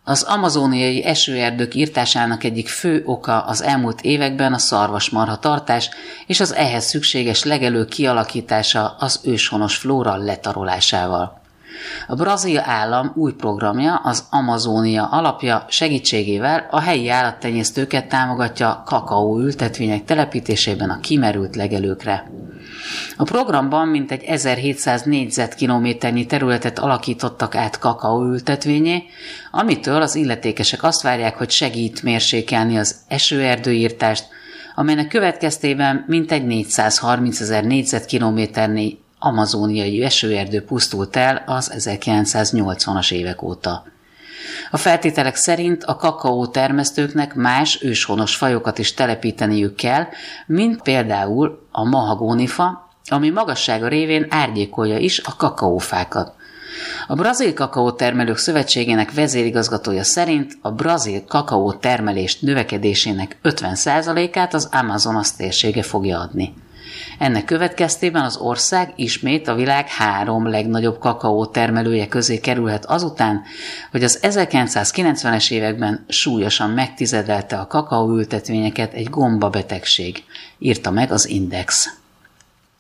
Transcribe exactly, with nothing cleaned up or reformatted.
Az amazóniai esőerdők irtásának egyik fő oka az elmúlt években a szarvasmarha tartás és az ehhez szükséges legelő kialakítása az őshonos flóra letarolásával. A brazil állam új programja, az Amazónia alapja segítségével a helyi állattenyésztőket támogatja kakaó ültetvények telepítésében a kimerült legelőkre. A programban mintegy ezerhétszáz négyzetkilométernyi területet alakítottak át kakaóültetvényé, amitől az illetékesek azt várják, hogy segít mérsékelni az esőerdőírtást, amelynek következtében mintegy négyszázharmincezer négyzetkilométernyi amazóniai esőerdő pusztult el az ezerkilencszáznyolcvanas évek óta. A feltételek szerint a kakaó termesztőknek más őshonos fajokat is telepíteniük kell, mint például a mahagónifa, ami magassága révén árnyékolja is a kakaófákat. A Brazil Kakaó Termelők Szövetségének vezérigazgatója szerint a brazil kakaó termelés növekedésének ötven százalékát az Amazonas térsége fogja adni. Ennek következtében az ország ismét a világ három legnagyobb kakaó termelője közé kerülhet azután, hogy az ezerkilencszázkilencvenes években súlyosan megtizedelte a kakaóültetvényeket egy gombabetegség, írta meg az Index.